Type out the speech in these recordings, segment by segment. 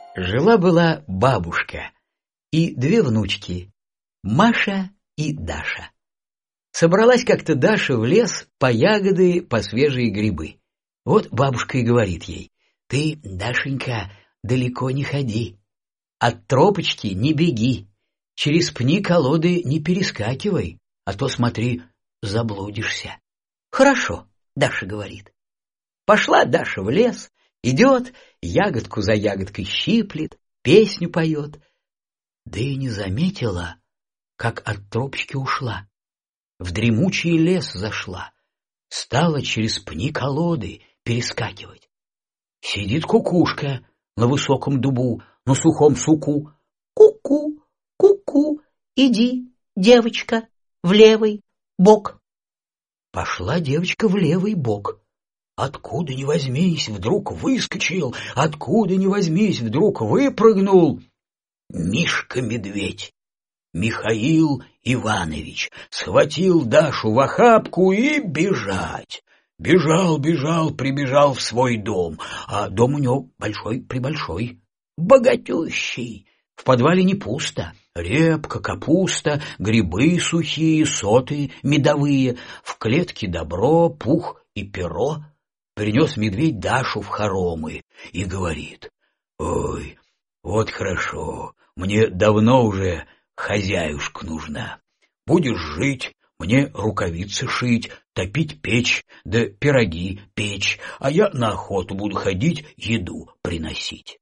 Жила-была бабушка и две внучки, Маша и Даша. Собралась как-то Даша в лес по ягоды, по свежие грибы. Вот бабушка и говорит ей: «Ты, Дашенька, далеко не ходи, от тропочки не беги, через пни-колоды не перескакивай, а то, смотри, заблудишься». «Хорошо», — Даша говорит. Пошла Даша в лес, идет, ягодку за ягодкой щиплет, песню поет, да и не заметила, как от тропочки ушла. В дремучий лес зашла, стала через пни-колоды перескакивать. Сидит кукушка на высоком дубу, на сухом суку. «Ку-ку, ку-ку, иди, девочка, в левый бок». Пошла девочка в левый бок. Откуда ни возьмись, вдруг выскочил, откуда ни возьмись, вдруг выпрыгнул Мишка-медведь. Михаил Иванович схватил Дашу в охапку и бежать. Бежал, прибежал в свой дом, а дом у него большой-пребольшой, богатющий. В подвале не пусто. Репка, капуста, грибы сухие, соты медовые, в клетке добро, пух и перо. Принес медведь Дашу в хоромы и говорит: «Ой, вот хорошо, мне давно уже хозяюшка нужна. Будешь жить, мне рукавицы шить, топить печь, да пироги печь, а я на охоту буду ходить, еду приносить».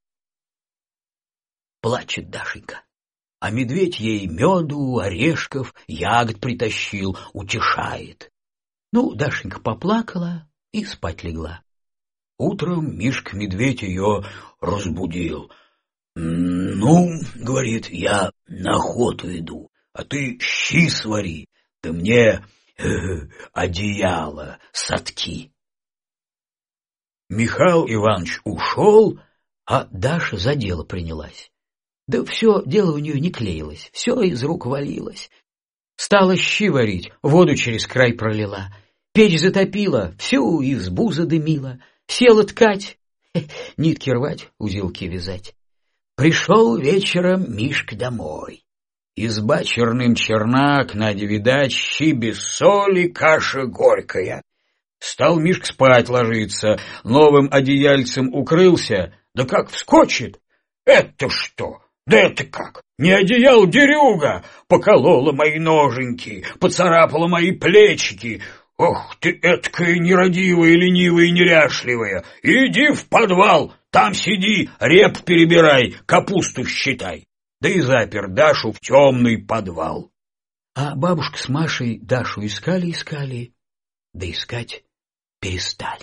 Плачет Дашенька, а медведь ей меду, орешков, ягод притащил, утешает. Ну, Дашенька поплакала и спать легла. Утром Мишка-медведь ее разбудил. «Ну, — говорит, — я на охоту иду, а ты щи свари, да мне одеяло сотки». Михаил Иванович ушел, а Даша за дело принялась. Да все дело у нее не клеилось, все из рук валилось. Стала щи варить, воду через край пролила, печь затопила, всю избу задымила, села ткать, нитки рвать, узелки вязать. Пришел вечером Мишка домой. Изба черным чернак, Надя видать, щи без соли, каша горькая. Стал Мишка спать ложиться, новым одеяльцем укрылся, да как вскочит: «Это что? Да это как? Не одеял, дерюга! Поколола мои ноженьки, поцарапала мои плечики. Ох ты, эткая нерадивая, ленивая и неряшливая! Иди в подвал, там сиди, реп перебирай, капусту считай». Да и запер Дашу в темный подвал. А бабушка с Машей Дашу искали, да искать перестали.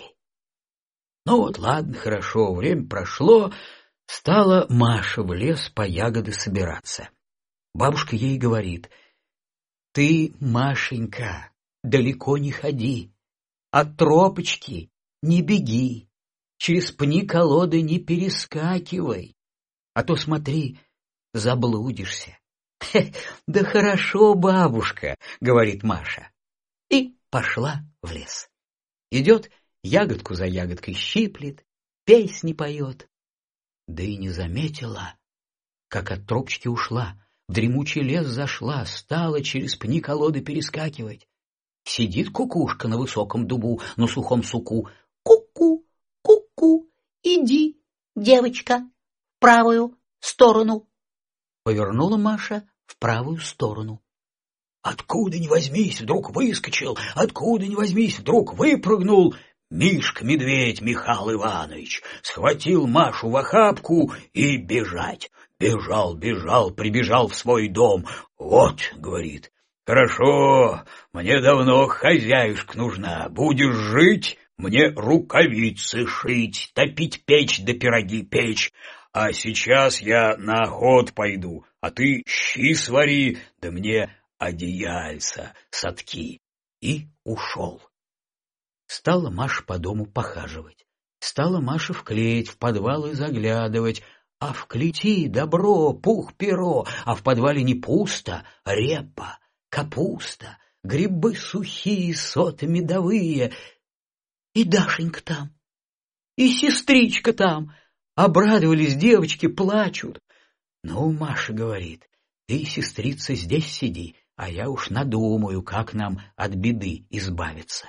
Ну вот, ладно, хорошо, время прошло, стала Маша в лес по ягоды собираться. Бабушка ей говорит: «Ты, Машенька, далеко не ходи, от тропочки не беги, через пни-колоды не перескакивай, а то, смотри, заблудишься». «Да хорошо, бабушка, — говорит Маша», и пошла в лес. Идет, ягодку за ягодкой щиплет, песни поет, да и не заметила, как от тропочки ушла, в дремучий лес зашла, стала через пни-колоды перескакивать. Сидит кукушка на высоком дубу, на сухом суку. «Ку-ку, ку-ку, иди, девочка, в правую сторону». Повернула Маша в правую сторону. Откуда ни возьмись, вдруг выскочил, откуда ни возьмись, вдруг выпрыгнул Мишка-медведь Михаил Иванович. Схватил Машу в охапку и бежать. Бежал, прибежал в свой дом. «Вот, — говорит, — хорошо, мне давно хозяюшка нужна. Будешь жить, мне рукавицы шить, топить печь да пироги печь. А сейчас я на охоту пойду, а ты щи свари, да мне одеяльца сотки». И ушел. Стала Маша по дому похаживать. Стала Маша в клеть, в подвалы заглядывать. А в клети добро, пух-перо, а в подвале не пусто, репа, капуста, грибы сухие, соты медовые. И Дашенька там, и сестричка там, Обрадовались девочки, плачут. Ну, Маша говорит: ты, сестрица, здесь сиди, а я уж надумаю, как нам от беды избавиться.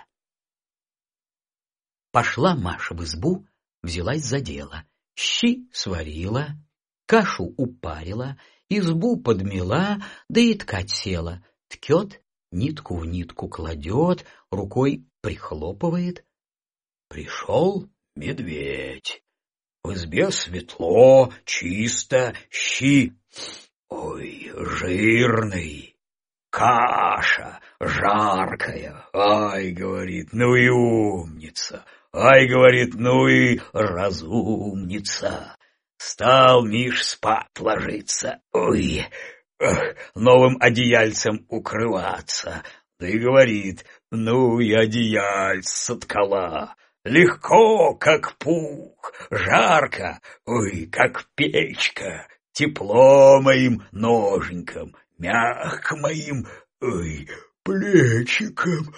Пошла Маша в избу, взялась за дело. Щи сварила, кашу упарила, избу подмела, да и ткать села. Ткет, нитку в нитку кладет, рукой прихлопывает. Пришел медведь. В избе светло, чисто, щи. Ой, жирный, каша жаркая. Ай, говорит, ну и умница. Ай, говорит, ну и разумница. Стал Миш спать ложиться. Ой, новым одеяльцем укрываться. Да и говорит: ну и одеяльце соткала. Легко, как пух, жарко, ой, как печка, тепло моим ноженькам, мягко моим, ой, плечикам.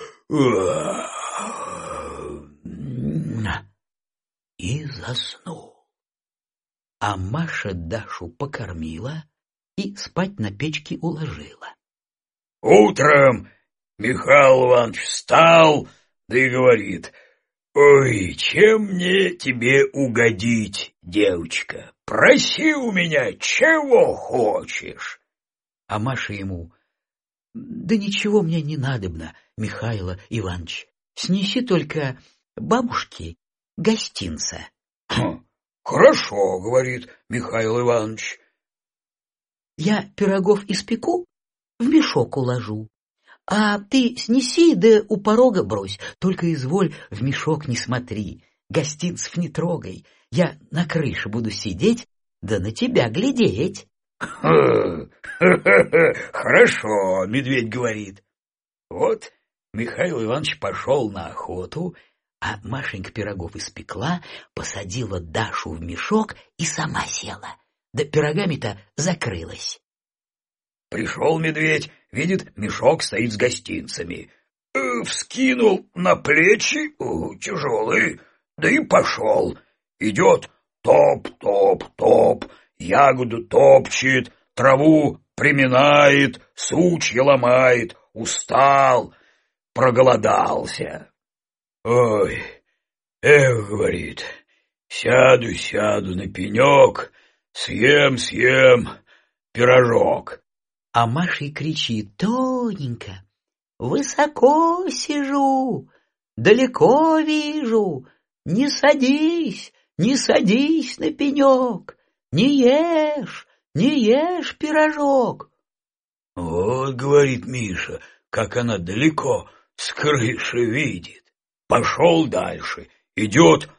И заснул. А Маша Дашу покормила и спать на печке уложила. Утром Михаил Иванович встал, да и говорит: ой, чем мне тебе угодить, девочка? Проси у меня, чего хочешь. А Маша ему: да ничего мне не надобно, Михаил Иванович. Снеси только бабушке гостинца. Хорошо, говорит Михаил Иванович. Я пирогов испеку, в мешок уложу. А ты снеси, да у порога брось, только изволь в мешок не смотри, гостинцев не трогай. Я на крыше буду сидеть, да на тебя глядеть. Хорошо, медведь говорит. Вот Михаил Иванович пошел на охоту, а Машенька пирогов испекла, посадила Дашу в мешок и сама села, да пирогами-то закрылась. Пришел медведь, видит, мешок стоит с гостинцами. Вскинул на плечи, тяжелый, да и пошел. Идет топ-топ-топ, ягоду топчет, траву приминает, сучья ломает, устал, проголодался. Ой, говорит, сяду на пенек, съем пирожок. А Маша и кричит тоненько: высоко сижу, далеко вижу, не садись на пенек, не ешь пирожок. Вот, говорит Миша, как она далеко с крыши видит. Пошел дальше, идет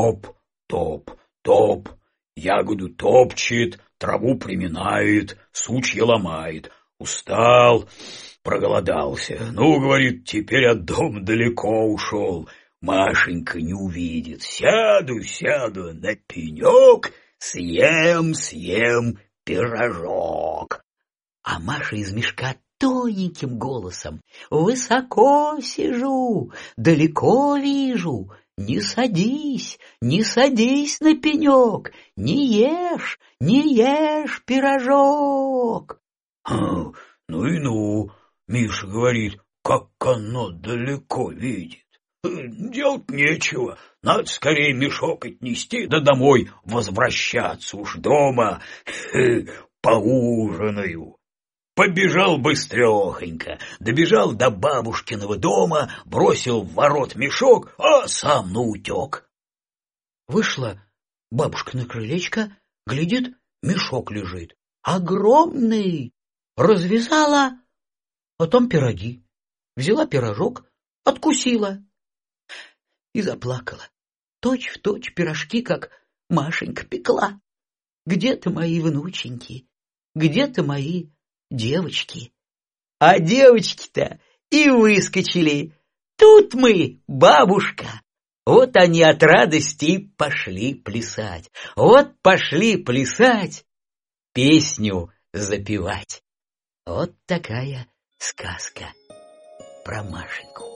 топ, ягоду топчет, траву приминает, сучья ломает. Устал, проголодался. Ну, говорит, теперь от дома далеко ушел. Машенька не увидит. Сяду на пенек, съем пирожок. А Маша из мешка тоненьким голосом: высоко сижу, далеко вижу, не садись на пенек, не ешь пирожок. Ну и ну, Миша говорит, как оно далеко видит. Делать нечего, надо скорее мешок отнести, да домой возвращаться, уж дома поужинаю. Побежал быстрехонько, добежал до бабушкиного дома, бросил в ворот мешок, а сам наутек. Вышла бабушка на крылечко, глядит, мешок лежит, огромный. Развязала, а там пироги. Взяла пирожок, откусила и заплакала. Точь-в-точь пирожки, как Машенька пекла. Где-то мои внученьки, где-то мои девочки. А девочки-то и выскочили. Тут мы, бабушка. Вот они от радости пошли плясать. Вот пошли плясать, песню запевать. Вот такая сказка про Машеньку.